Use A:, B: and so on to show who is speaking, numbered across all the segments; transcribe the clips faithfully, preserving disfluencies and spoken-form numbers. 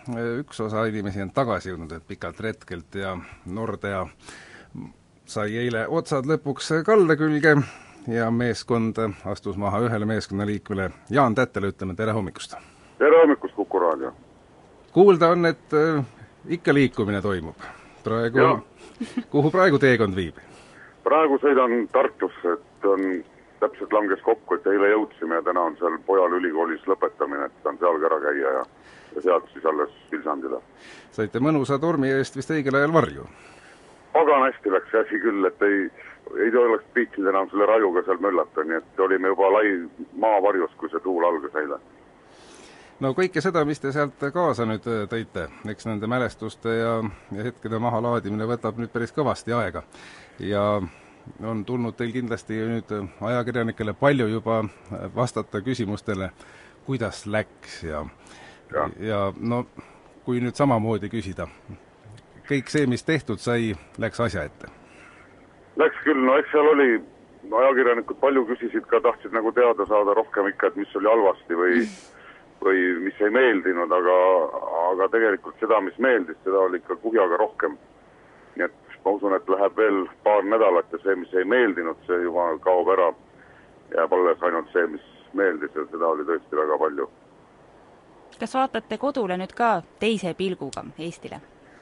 A: üks osa inimesi on tagasi jõudnud, et pikalt retkelt ja Nordea sai eile otsad lõpuks kalda külge ja meeskond astus maha ühele meeskonnaliikmele. Jaan Tättele ütleme tere hommikust!
B: Tere hommikust, Kuku Raadio!
A: Kuulda on, et ikka liikumine toimub. Praegu, kuhu praegu teekond viib?
B: Praegu sõidan Tartusse, et on täpselt langes kokku, et eile jõudsime ja täna on seal pojal ülikoolis lõpetamine, et on seal ära käia ja, ja sealt siis alles Vilsandile.
A: Saite mõnusa tormi eest vist õigel ajal varju?
B: Pagan hästi läks see asi küll, et ei, ei oleks piitsid enam selle rajuga seal möllata, nii et olime juba lai maavarjus, kui see tuul algas eile.
A: No kõike seda, mis te sealt kaasa nüüd tõite, eks nende mälestuste ja, ja hetkede mahalaadimine võtab nüüd päris kõvasti aega. Ja on tulnud teil kindlasti nüüd ajakirjanikele palju juba vastata küsimustele, kuidas läks ja, ja. ja no kui nüüd samamoodi küsida, kõik see, mis tehtud sai, läks asja ette?
B: Läks küll, no eks seal oli, ajakirjanikud palju küsisid ka, tahtsid nagu teada saada rohkem ikka, et mis oli halvasti või või mis ei meeldinud, aga, aga tegelikult seda, mis meeldis, seda oli ikka kuhjaga rohkem. Nii et ma usun, et läheb veel paar nädalat ja see, mis ei meeldinud, see juba kaob ära. Jääb alles ainult see, mis meeldis ja seda oli tõesti väga palju.
C: Kas vaatate kodule nüüd ka teise pilguga Eestile?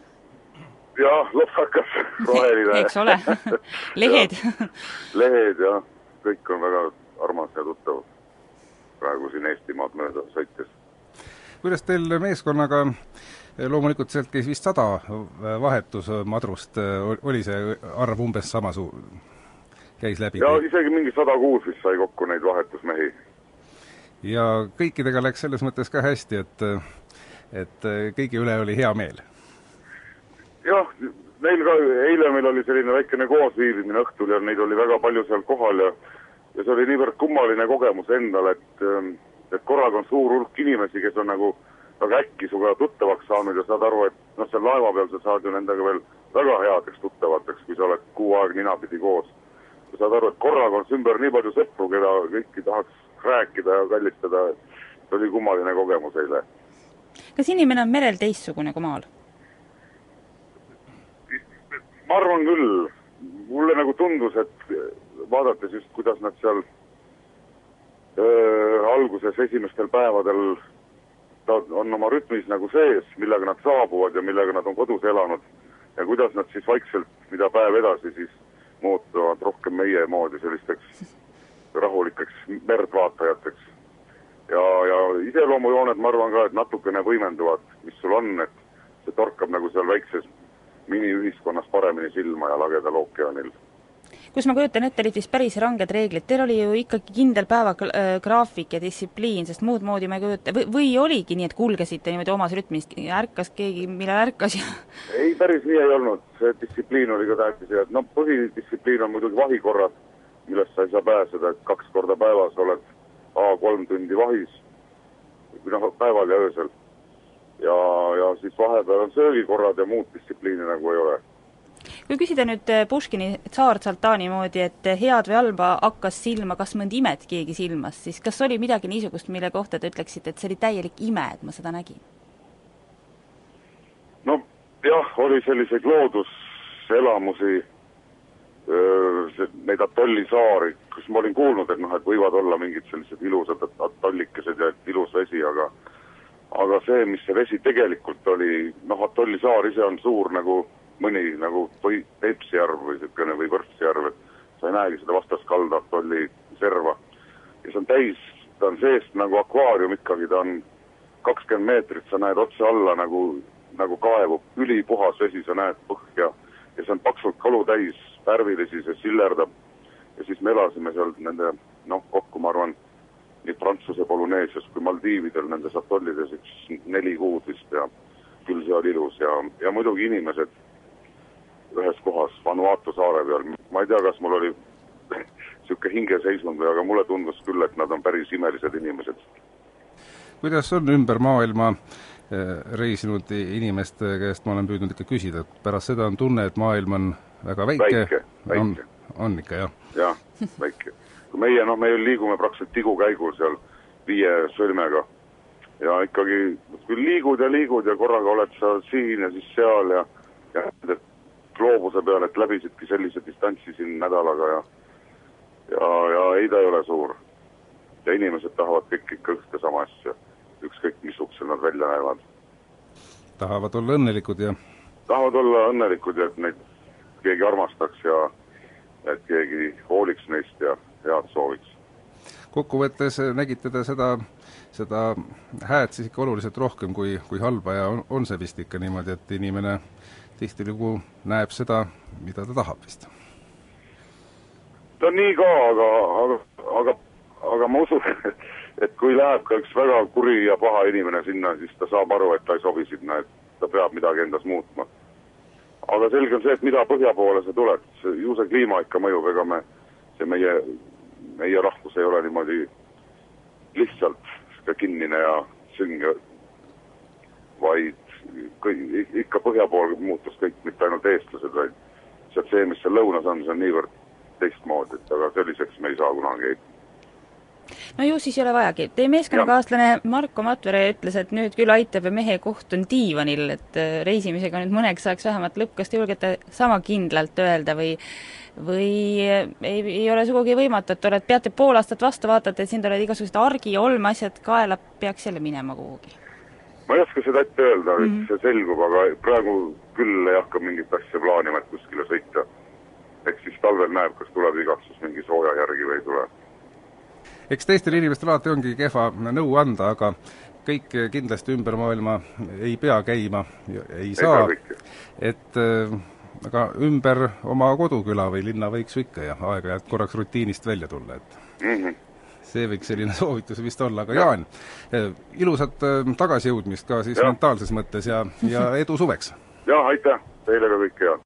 B: Jah, lopsakas, roheline.
C: Eks ole, lehed.
B: ja, lehed ja kõik on väga armas ja tuttav praegu siin Eestimaad mööda sõites.
A: Kuidas teil meeskonnaga, loomulikult sealt käis vist sada vahetusmadrust, oli see arv umbes sama suu, käis läbi?
B: Ja isegi mingi sada kuus vist sai kokku neid vahetusmehi.
A: Ja kõikidega läks selles mõttes ka hästi, et, et kõigi üle oli hea meel?
B: Jah, neil ka, eile meil oli selline väikene koosviibimine õhtul ja neid oli väga palju seal kohal ja Ja see oli niivõrd kummaline kogemus endal, et, et korraga on suur hulk inimesi, kes on nagu väga äkki suga tuttavaks saanud ja saad aru, et noh, seal laeva peal sa saad ju nendega veel väga headeks tuttavateks, kui sa oled kuu aeg ninapidi koos. Ja saad aru, et korraga on ümber nii palju sõpru, keda kõiki tahaks rääkida ja kallistada. See oli kummaline kogemus eile.
C: Kas inimene on merel teistsugune kui maal?
B: Ma arvan küll. Mulle nagu tundus, et vaadates just, kuidas nad seal öö, alguses esimestel päevadel on oma rütmis nagu sees, millega nad saabuvad ja millega nad on kodus elanud ja kuidas nad siis vaikselt, mida päev edasi, siis muutuvad rohkem meie moodi sellisteks rahulikeks merdvaatajateks. Ja, ja iseloomujooned, ma arvan ka, et natukene võimenduvad, mis sul on, et see torkab nagu seal väikses mini-ühiskonnas paremini silma ja lagedal ookeanil.
C: Kus ma kujutan ette, olid vist päris ranged reeglid. Teil oli ju ikkagi kindel päeva graafik ja distsipliin, sest muud moodi ma ei kujuta. Või, või oligi nii, et kulgesite niimoodi omas rütmis ja ärkas keegi, millal ärkas? Ja...
B: Ei, päris nii ei olnud. See distsipliin oli ka tähtis. No, põhidistsipliin on muidugi vahikorrad, millest sa ei saa pääseda, et kaks korda päevas oled A kolm tundi vahis, päeval ja öösel. Ja, ja siis vahepeal on söögikorrad ja muud distsipliini nagu ei ole.
C: Kui küsida nüüd Puškini Tsaar Tsaltani moodi, et head või halba hakkas silma, kas mõnd imet keegi silmas, siis kas oli midagi niisugust, mille kohta te ütleksite, et see oli täielik ime, et ma seda nägin?
B: No jah, oli selliseid looduselamusi, neid atollisaari, kus ma olin kuulnud, et, noh, et võivad olla mingid sellised ilusad atollikesed ja ilus vesi, aga aga see, mis see vesi tegelikult oli, noh, atollisaar ise on suur nagu mõni nagu Peipsijärv või selline või Võrtsjärv, et sa ei näegi seda vastaskalda atolli serva. Ja see on täis, ta on seest nagu akvaarium ikkagi, ta on kakskümmend meetrit, sa näed otse alla nagu, nagu kaevu, ülipuhas vesi, sa näed põhja ja see on paksult kalu täis, värvilisi, see sillerdab ja siis me elasime seal nende, noh, kokku ma arvan, nii Prantsuse Polüneesias kui Maldiividel nendes atollides üks neli kuud vist ja küll see oli ilus ja, ja muidugi inimesed ühes kohas Vanuatu saare peal. Ma ei tea, kas mul oli siuke hingeseisund, aga mulle tundus küll, et nad on päris imelised inimesed.
A: Kuidas on ümber maailma reisinud inimeste käest, ma olen püüdnud ikka küsida, et pärast seda on tunne, et maailm on väga väike.
B: Väike, väike.
A: On, on ikka, jah.
B: Jah, väike. Kui meie, noh, me liigume praktiliselt tigukäigul seal viie sõlmega ja ikkagi küll liigud ja liigud ja korraga oled sa siin ja siis seal ja, ja et gloobuse peal, et läbisidki sellise distantsi siin nädalaga ja ja, ja ei ta ei ole suur. Ja inimesed tahavad kõik ikka ühte sama asja, ükskõik missugused nad välja näevad.
A: Tahavad olla õnnelikud ja
B: tahavad olla õnnelikud ja et neid keegi armastaks ja et keegi hooliks neist ja head sooviks.
A: Kokkuvõttes nägite te seda, seda hääd siis ikka oluliselt rohkem kui, kui halba ja on, on see vist ikka niimoodi, et inimene tihtilugu näeb seda, mida ta tahab vist?
B: Ta on nii ka, aga, aga, aga, aga ma usun, et, et kui läheb ka üks väga kuri ja paha inimene sinna, siis ta saab aru, et ta ei sobi sinna, et ta peab midagi endas muutma. Aga selge on see, et mida põhja poole sa tuled, ju see kliima ikka mõjub, ega me, see meie, meie rahvus ei ole niimoodi lihtsalt kinnine ja sünge, vaid ikka põhja pool muutus kõik, mitte ainult eestlased, vaid see, mis seal lõunas on, see on niivõrd teistmoodi, et aga selliseks me ei saa kunagi.
C: No ju siis ei ole vajagi. Teie meeskonnakaaslane Marko Matvere ütles, et nüüd küll aitab ja mehe koht on diivanil, et reisimisega nüüd mõneks saaks vähemalt lõpp. Kas te julgete sama kindlalt öelda või, või ei, ei ole sugugi võimatu, et oled, peate pool aastat vastu vaatate, et sind oled igasugused argi, olme asjad kaela, peaks jälle minema kuhugi?
B: Ma ei oska seda ette öelda, et mm-hmm. see selgub, aga praegu küll ei hakka mingit asja plaanima, et kuskile sõita. Eks siis talvel näeb, kas tuleb igatsus mingi sooja järgi või ei tule.
A: Eks teistel inimestel alati ongi kehva nõu anda, aga kõik kindlasti ümber maailma ei pea käima, ei saa, et aga ümber oma koduküla või linna võiks ju ikka ja aega-ajalt korraks rutiinist välja tulla, et mm-hmm. see võiks selline soovitus vist olla, aga ja. Jaan, ilusat tagasijõudmist ka siis ja. mentaalses mõttes ja, ja edu suveks!
B: Jah, aitäh! Teile ka kõik head!